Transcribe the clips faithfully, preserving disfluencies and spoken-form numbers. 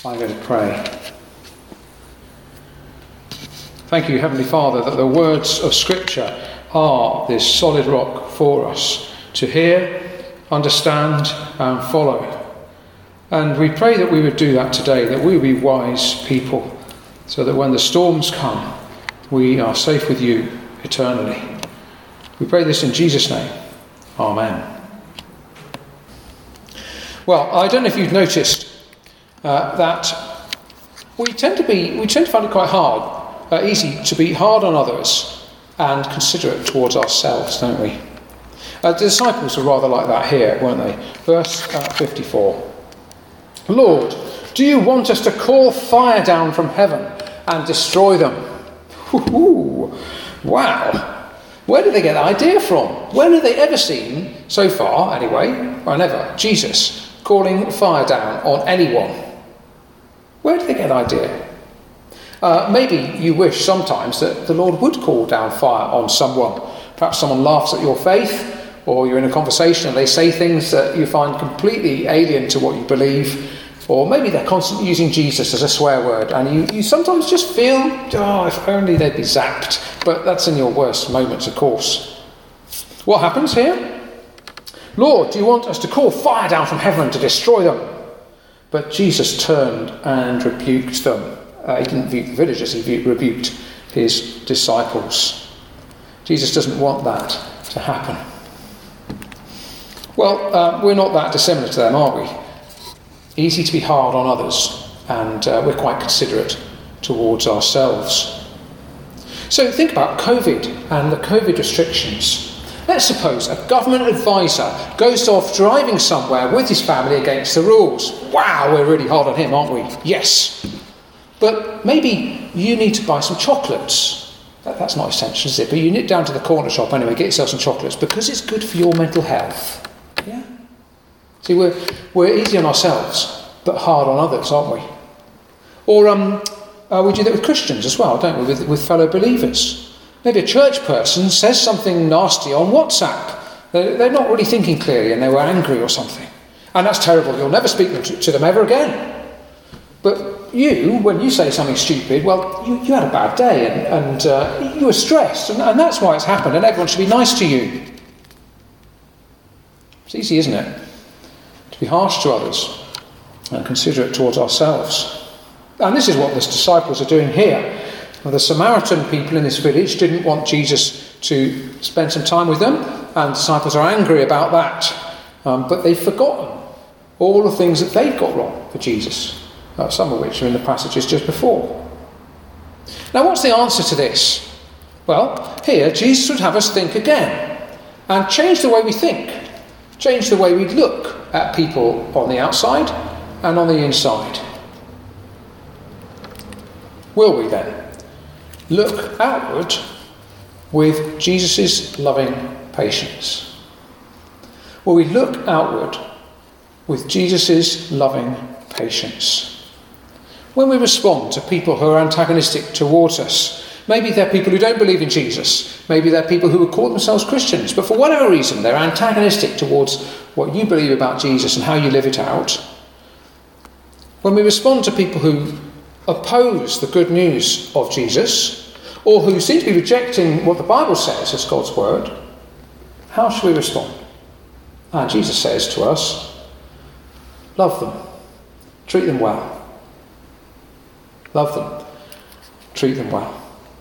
I'm going to pray. Thank you, Heavenly Father, that the words of Scripture are this solid rock for us to hear, understand and follow. And we pray that we would do that today, that we would be wise people, so that when the storms come, we are safe with you eternally. We pray this in Jesus' name. Amen. Well, I don't know if you've noticed uh, that we tend to be, we tend to find it quite hard, uh, easy to be hard on others and considerate towards ourselves, don't we? Uh, the disciples were rather like that here, weren't they? Verse uh, fifty-four. Lord, do you want us to call fire down from heaven and destroy them? Ooh, wow. Where did they get that idea from? When have they ever seen, so far anyway, or never, Jesus calling fire down on anyone? Where did they get that idea? Uh, maybe you wish sometimes that the Lord would call down fire on someone. Perhaps someone laughs at your faith, or you're in a conversation and they say things that you find completely alien to what you believe, or maybe they're constantly using Jesus as a swear word, and you, you sometimes just feel, oh, if only they'd be zapped. But that's in your worst moments, of course. What happens here? Lord, do you want us to call fire down from heaven to destroy them? But Jesus turned and rebuked them. Uh, he didn't rebuke the villagers, he rebuked his disciples. Jesus doesn't want that to happen. Well, uh, we're not that dissimilar to them, are we? Easy to be hard on others, and uh, we're quite considerate towards ourselves. So think about COVID and the COVID restrictions. Let's suppose a government advisor goes off driving somewhere with his family against the rules. Wow, we're really hard on him, aren't we? Yes. But maybe you need to buy some chocolates. That, that's not essential, is it? But you nip down to the corner shop anyway, get yourself some chocolates, because it's good for your mental health. Yeah? See, we're, we're easy on ourselves, but hard on others, aren't we? Or um, uh, we do that with Christians as well, don't we, with, with fellow believers. Maybe a church person says something nasty on WhatsApp. They're, they're not really thinking clearly and they were angry or something. And that's terrible. You'll never speak to, to them ever again. But you, when you say something stupid, well, you, you had a bad day and, and uh, you were stressed. And, and that's why it's happened. And everyone should be nice to you. It's easy, isn't it? To be harsh to others and considerate towards ourselves. And this is what the disciples are doing here. Well, the Samaritan people in this village didn't want Jesus to spend some time with them, and the disciples are angry about that. Um, but they've forgotten all the things that they've got wrong for Jesus, uh, some of which are in the passages just before. Now, what's the answer to this? Well, here Jesus would have us think again and change the way we think, change the way we look at people on the outside and on the inside. Will we then look outward with Jesus' loving patience? Will we look outward with Jesus' loving patience? When we respond to people who are antagonistic towards us, maybe they're people who don't believe in Jesus, maybe they're people who would call themselves Christians, but for whatever reason they're antagonistic towards what you believe about Jesus and how you live it out. When we respond to people who oppose the good news of Jesus, or who seem to be rejecting what the Bible says as God's word, how should we respond? And Jesus says to us, love them, treat them well. Love them, treat them well.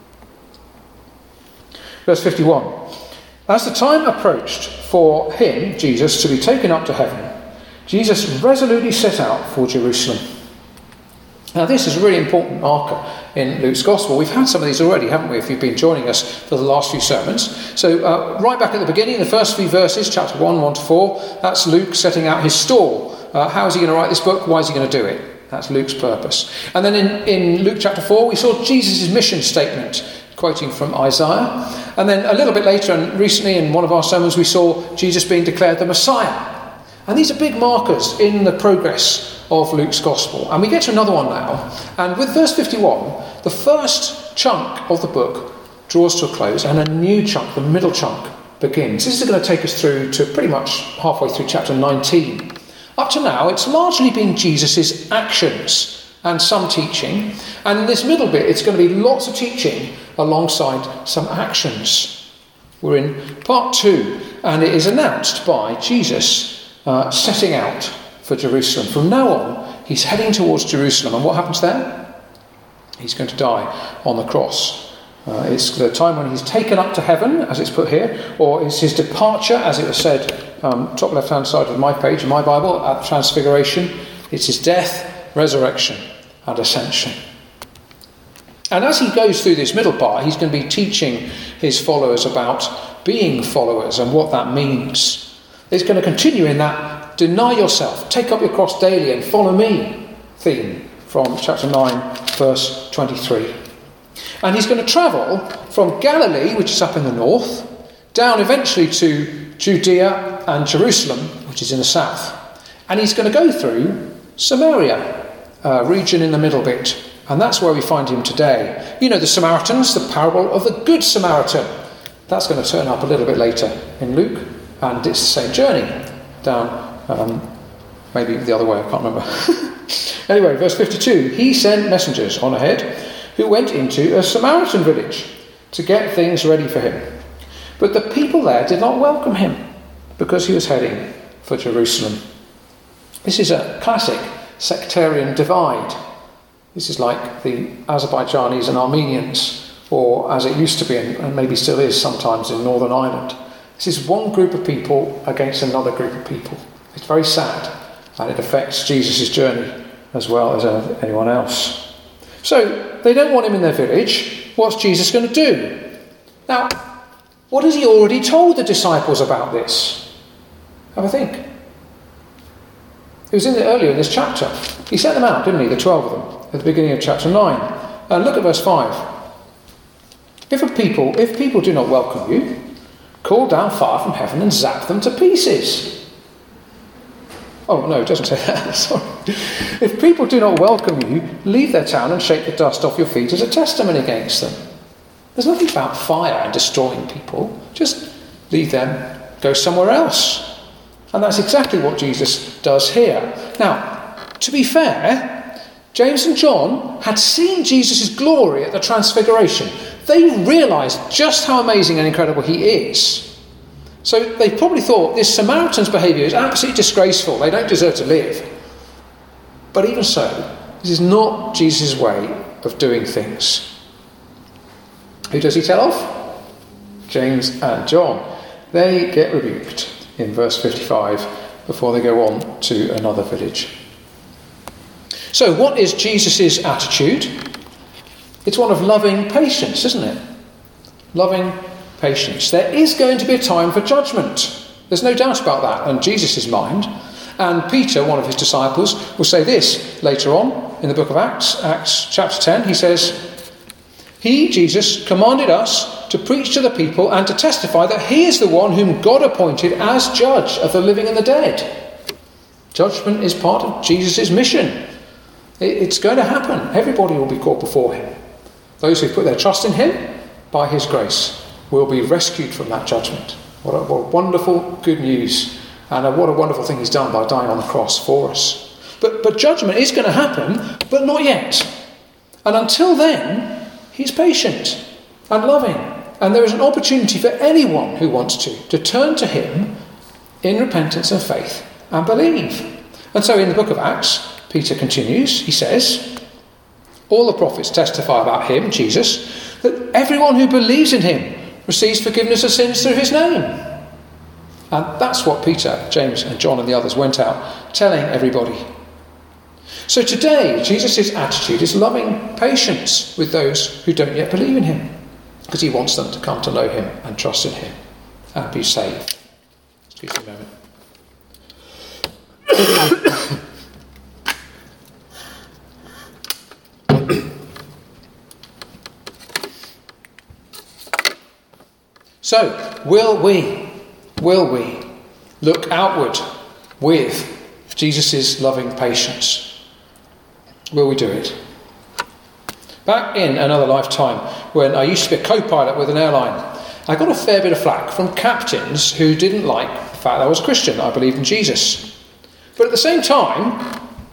Verse fifty-one. As the time approached for him, Jesus, to be taken up to heaven, Jesus resolutely set out for Jerusalem. Now, this is a really important marker in Luke's Gospel. We've had some of these already, haven't we, if you've been joining us for the last few sermons. So, uh, right back at the beginning, the first few verses, chapter one, one to four, that's Luke setting out his stall. Uh, how is he going to write this book? Why is he going to do it? That's Luke's purpose. And then in, in Luke chapter four, we saw Jesus' mission statement, quoting from Isaiah. And then a little bit later, and recently in one of our sermons, we saw Jesus being declared the Messiah. And these are big markers in the progress of Luke's Gospel. And we get to another one now. And with verse fifty-one, the first chunk of the book draws to a close, and a new chunk, the middle chunk, begins. This is going to take us through to pretty much halfway through chapter nineteen. Up to now, it's largely been Jesus' actions and some teaching. And in this middle bit, it's going to be lots of teaching alongside some actions. We're in part two, and it is announced by Jesus uh, setting out for Jerusalem. From now on, he's heading towards Jerusalem. And what happens there? He's going to die on the cross. Uh, it's the time when he's taken up to heaven, as it's put here, or it's his departure, as it was said, um, top left-hand side of my page in my Bible, at Transfiguration. It's his death, resurrection, and ascension. And as he goes through this middle part, he's going to be teaching his followers about being followers and what that means. It's going to continue in that deny yourself, take up your cross daily and follow me theme from chapter nine, verse twenty-three. And he's going to travel from Galilee, which is up in the north, down eventually to Judea and Jerusalem, which is in the south. And he's going to go through Samaria, a region in the middle bit. And that's where we find him today. You know the Samaritans, the parable of the Good Samaritan. That's going to turn up a little bit later in Luke. And it's the same journey down, um, maybe the other way, I can't remember. Anyway, verse fifty-two. He sent messengers on ahead who went into a Samaritan village to get things ready for him. But the people there did not welcome him because he was heading for Jerusalem. This is a classic sectarian divide. This is like the Azerbaijanis and Armenians, or as it used to be, and maybe still is sometimes in Northern Ireland. This is one group of people against another group of people. It's very sad, and it affects Jesus' journey as well as anyone else. So, they don't want him in their village. What's Jesus going to do? Now, what has he already told the disciples about this? Have a think. It was in the, earlier in this chapter. He sent them out, didn't he? The twelve of them, at the beginning of chapter nine. And look at verse five. If a people, if people do not welcome you, call down fire from heaven and zap them to pieces. Oh, no, it doesn't say that. Sorry. If people do not welcome you, leave their town and shake the dust off your feet as a testimony against them. There's nothing about fire and destroying people. Just leave them, go somewhere else. And that's exactly what Jesus does here. Now, to be fair, James and John had seen Jesus' glory at the Transfiguration. They realised just how amazing and incredible he is. So they probably thought this Samaritan's behaviour is absolutely disgraceful. They don't deserve to live. But even so, this is not Jesus' way of doing things. Who does he tell off? James and John. They get rebuked in verse fifty-five before they go on to another village. So what is Jesus' attitude? It's one of loving patience, isn't it? Loving patience. There is going to be a time for judgment. There's no doubt about that in Jesus' mind. And Peter, one of his disciples, will say this later on in the book of Acts, Acts chapter ten. He says, He, Jesus, commanded us to preach to the people and to testify that he is the one whom God appointed as judge of the living and the dead. Judgment is part of Jesus' mission. It's going to happen. Everybody will be called before him. Those who put their trust in him, by his grace, will be rescued from that judgment. What a, what a wonderful good news. And what a wonderful thing he's done by dying on the cross for us. But, but judgment is going to happen, but not yet. And until then, he's patient and loving. And there is an opportunity for anyone who wants to, to turn to him in repentance and faith and believe. And so in the book of Acts, Peter continues, he says, all the prophets testify about him, Jesus, that everyone who believes in him receives forgiveness of sins through his name. And that's what Peter, James and John and the others went out telling everybody. So today, Jesus' attitude is loving patience with those who don't yet believe in him, because he wants them to come to know him and trust in him and be saved. Excuse me a moment. So, will we, will we look outward with Jesus' loving patience? Will we do it? Back in another lifetime, when I used to be a co-pilot with an airline, I got a fair bit of flack from captains who didn't like the fact that I was a Christian, I believed in Jesus. But at the same time,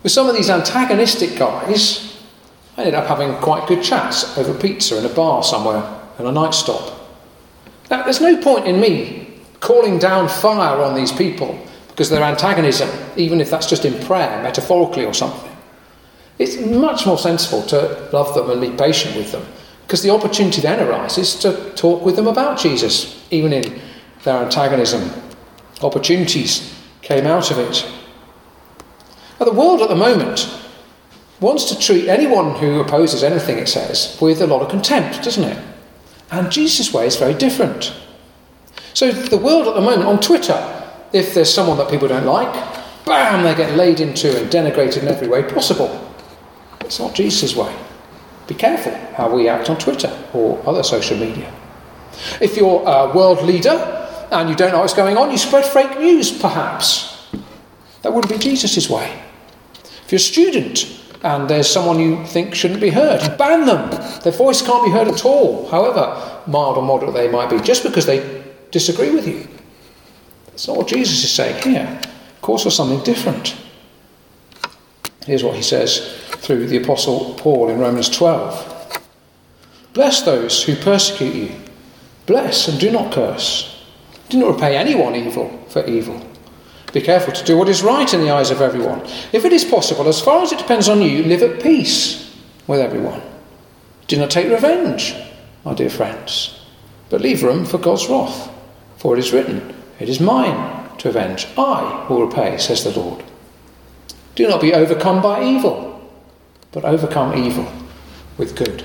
With some of these antagonistic guys, I ended up having quite good chats over pizza in a bar somewhere and a night stop. Now, there's no point in me calling down fire on these people because of their antagonism, even if that's just in prayer, metaphorically or something. It's much more sensible to love them and be patient with them, because the opportunity then arises to talk with them about Jesus, even in their antagonism. Opportunities came out of it. Now, the world at the moment wants to treat anyone who opposes anything it says with a lot of contempt, doesn't it? And Jesus' way is very different. So the world at the moment, on Twitter, if there's someone that people don't like, bam, they get laid into and denigrated in every way possible. It's not Jesus' way. Be careful how we act on Twitter or other social media. If you're a world leader and you don't know what's going on, you spread fake news, perhaps. That wouldn't be Jesus' way. If you're a student and there's someone you think shouldn't be heard, you ban them. Their voice can't be heard at all, however mild or moderate they might be, just because they disagree with you. That's not what Jesus is saying here. Of course, there's something different. Here's what he says through the Apostle Paul in Romans twelve. Bless those who persecute you. Bless and do not curse. Do not repay anyone evil for evil. Be careful to do what is right in the eyes of everyone. If it is possible, as far as it depends on you, live at peace with everyone. Do not take revenge, my dear friends, but leave room for God's wrath. For it is written, it is mine to avenge. I will repay, says the Lord. Do not be overcome by evil, but overcome evil with good.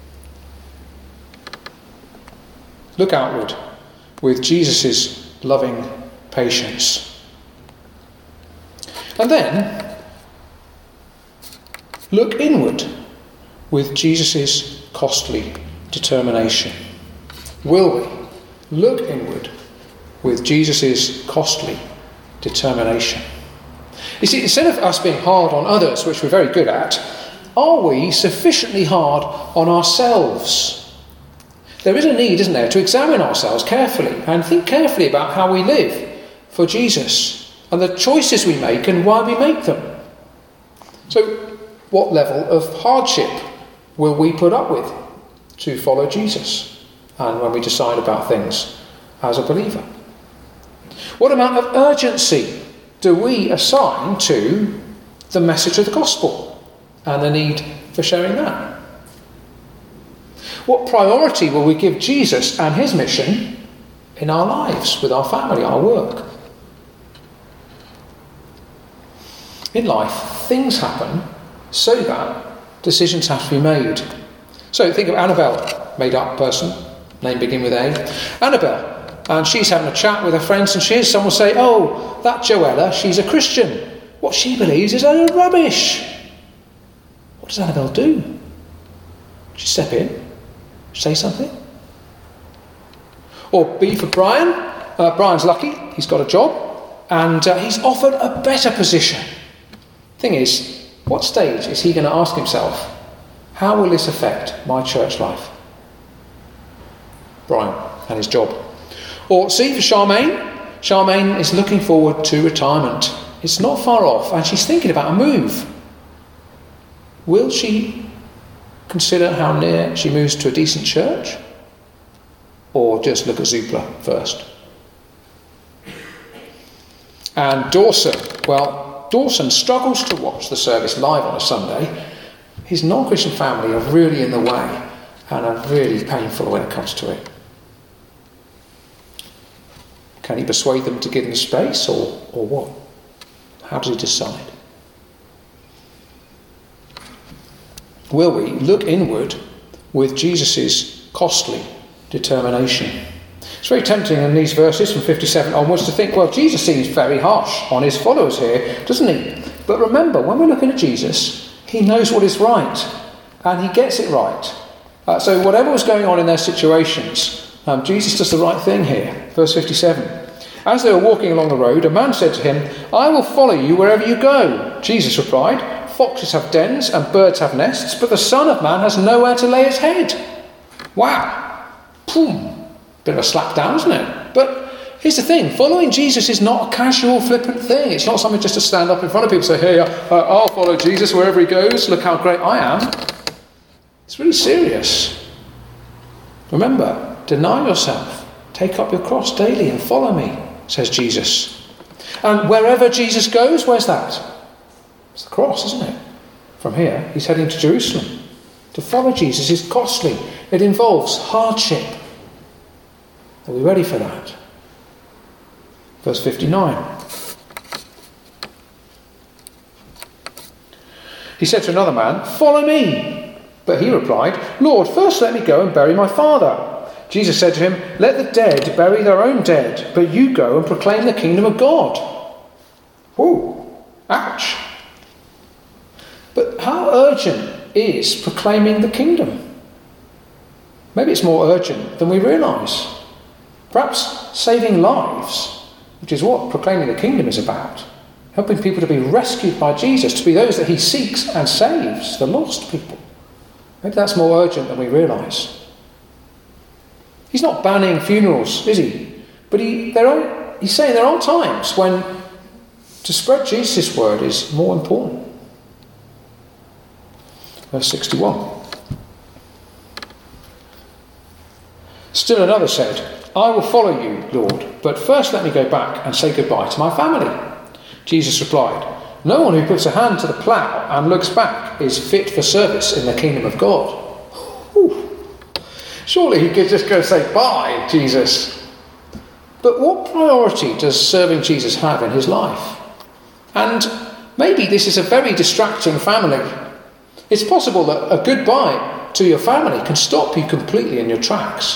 Look outward with Jesus' loving patience. And then look inward with Jesus' costly determination. Will we look inward with Jesus' costly determination? You see, instead of us being hard on others, which we're very good at, are we sufficiently hard on ourselves? There is a need, isn't there, to examine ourselves carefully and think carefully about how we live for Jesus and the choices we make and why we make them. So, what level of hardship will we put up with to follow Jesus and when we decide about things as a believer? What amount of urgency do we assign to the message of the gospel and the need for sharing that? What priority will we give Jesus and his mission in our lives, with our family, our work? In life, things happen so that decisions have to be made. So think of Annabelle, made-up person, name begin with A. Annabelle. And she's having a chat with her friends, and she hears someone say, oh, that Joella, she's a Christian. What she believes is utter rubbish. What does Annabelle do? She step in, say something? Or B for Brian. Uh, Brian's lucky, he's got a job, and uh, he's offered a better position. Thing is, what stage is he going to ask himself, how will this affect my church life? Brian and his job. Or C for Charmaine. Charmaine is looking forward to retirement. It's not far off, and she's thinking about a move. Will she consider how near she moves to a decent church? Or just look at Zoopla first? And Dawson. Well, Dawson struggles to watch the service live on a Sunday. His non-Christian family are really in the way and are really painful when it comes to it. Can he persuade them to give him space, or, or what? How does he decide? Will we look inward with Jesus' costly determination? It's very tempting in these verses from fifty-seven onwards to think, well, Jesus seems very harsh on his followers here, doesn't he? But remember, when we're looking at Jesus, he knows what is right, and he gets it right. Uh, so whatever was going on in their situations, Um, Jesus does the right thing here. Verse fifty-seven. As they were walking along the road, a man said to him, I will follow you wherever you go. Jesus replied, foxes have dens and birds have nests, but the Son of Man has nowhere to lay his head. Wow. Boom. Bit of a slap down, isn't it? But here's the thing, following Jesus is not a casual, flippant thing. It's not something just to stand up in front of people and say, hey, uh, I'll follow Jesus wherever he goes. Look how great I am. It's really serious. Remember, deny yourself. Take up your cross daily and follow me, says Jesus. And wherever Jesus goes, where's that? It's the cross, isn't it? From here, he's heading to Jerusalem. To follow Jesus is costly. It involves hardship. Are we ready for that? Verse fifty-nine. He said to another man, follow me. But he replied, Lord, first let me go and bury my father. Jesus said to him, let the dead bury their own dead, but you go and proclaim the kingdom of God. Whoa, ouch. But how urgent is proclaiming the kingdom? Maybe it's more urgent than we realise. Perhaps saving lives, which is what proclaiming the kingdom is about. Helping people to be rescued by Jesus, to be those that he seeks and saves, the lost people. Maybe that's more urgent than we realise. He's not banning funerals, is he? But he, there are, he's saying there are times when to spread Jesus' word is more important. Verse sixty-one. Still another said, I will follow you, Lord, but first let me go back and say goodbye to my family. Jesus replied, no one who puts a hand to the plough and looks back is fit for service in the kingdom of God. Whew. Surely he could just go say, bye, Jesus. But what priority does serving Jesus have in his life? And maybe this is a very distracting family. It's possible that a goodbye to your family can stop you completely in your tracks.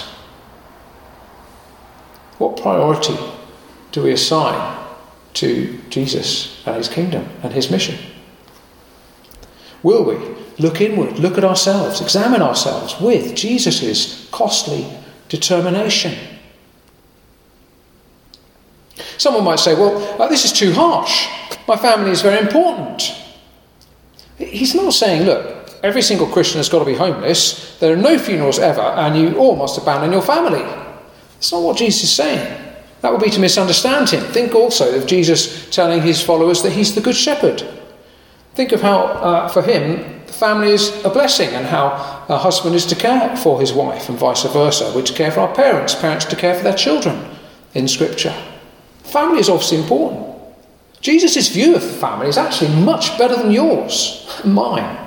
What priority do we assign to Jesus and his kingdom and his mission? Will we look inward, look at ourselves, examine ourselves with Jesus' costly determination? Someone might say, well, uh, this is too harsh. My family is very important. He's not saying, look, every single Christian has got to be homeless. There are no funerals ever, and you all must abandon your family. That's not what Jesus is saying. That would be to misunderstand him. Think also of Jesus telling his followers that he's the good shepherd. Think of how, uh, for him, the family is a blessing, and how a husband is to care for his wife and vice versa. We're to care for our parents, parents to care for their children in Scripture. Family is obviously important. Jesus' view of the family is actually much better than yours and mine.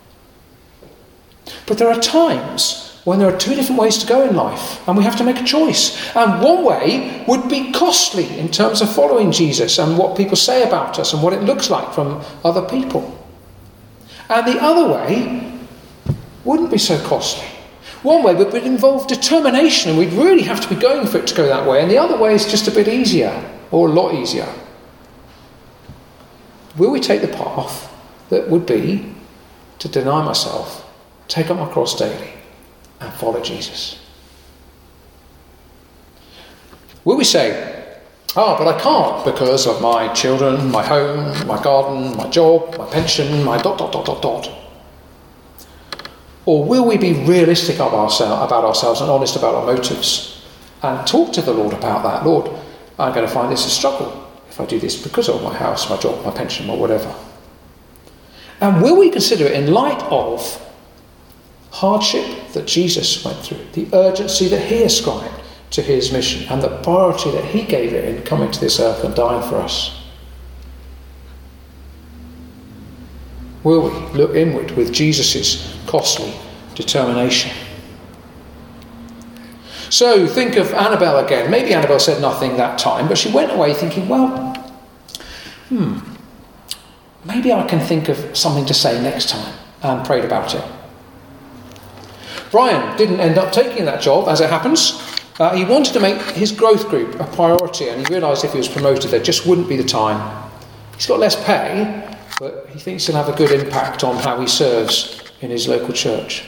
But there are times when there are two different ways to go in life, and we have to make a choice. And one way would be costly in terms of following Jesus and what people say about us and what it looks like from other people. And the other way wouldn't be so costly. One way would involve determination, and we'd really have to be going for it to go that way. And the other way is just a bit easier, or a lot easier. Will we take the path that would be to deny myself, take up my cross daily, and follow Jesus? Will we say, oh, but I can't because of my children, my home, my garden, my job, my pension, my dot, dot, dot, dot, dot? Or will we be realistic about ourselves and honest about our motives and talk to the Lord about that? Lord, I'm going to find this a struggle if I do this because of my house, my job, my pension, or whatever. And will we consider it in light of hardship that Jesus went through, the urgency that he ascribed to his mission, and the priority that he gave it in coming to this earth and dying for us? Will we look inward with Jesus' costly determination? So think of Annabelle again. Maybe Annabelle said nothing that time, but she went away thinking, well, hmm, maybe I can think of something to say next time, and prayed about it. Brian didn't end up taking that job, as it happens. Uh, he wanted to make his growth group a priority, and he realised if he was promoted there just wouldn't be the time. He's got less pay, but he thinks he'll have a good impact on how he serves in his local church.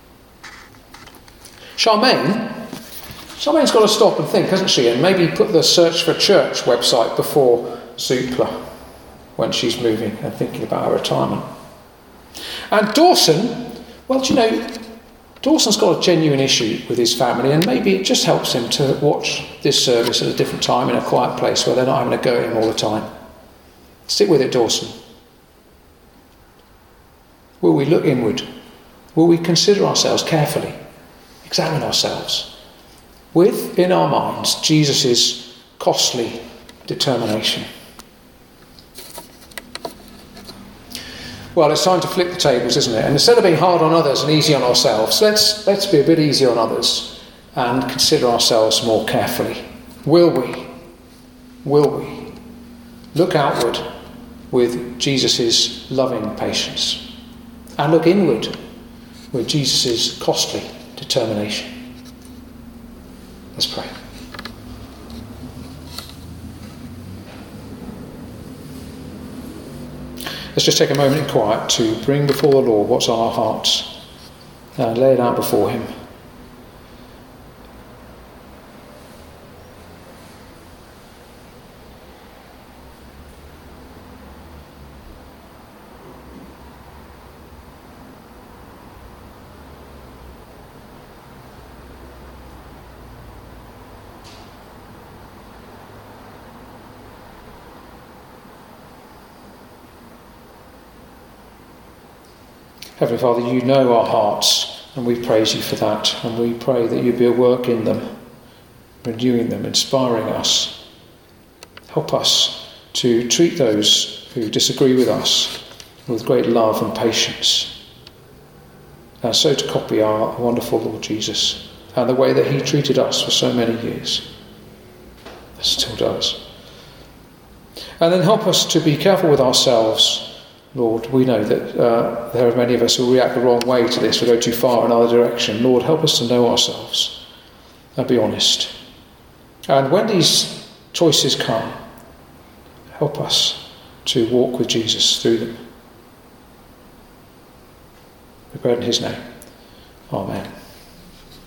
Charmaine, Charmaine's got to stop and think, hasn't she? And maybe put the Search for Church website before Zoopla when she's moving and thinking about her retirement. And Dawson, well, do you know, Dawson's got a genuine issue with his family, and maybe it just helps him to watch this service at a different time in a quiet place where they're not having a go at him all the time. Stick with it, Dawson. Will we look inward? Will we consider ourselves carefully? Examine ourselves with, in our minds, Jesus' costly determination. Well, it's time to flip the tables, isn't it? And instead of being hard on others and easy on ourselves, let's let's be a bit easy on others and consider ourselves more carefully. Will we? Will we look outward with Jesus' loving patience and look inward with Jesus' costly determination? Let's pray. Let's just take a moment in quiet to bring before the Lord what's on our hearts and lay it out before him. Heavenly Father, you know our hearts, and we praise you for that, and we pray that you be at work in them, renewing them, inspiring us. Help us to treat those who disagree with us with great love and patience, and so to copy our wonderful Lord Jesus and the way that he treated us for so many years, and still does. And then help us to be careful with ourselves. Lord, we know that uh, there are many of us who react the wrong way to this, or go too far in another direction. Lord, help us to know ourselves and be honest. And when these choices come, help us to walk with Jesus through them. We pray in his name. Amen.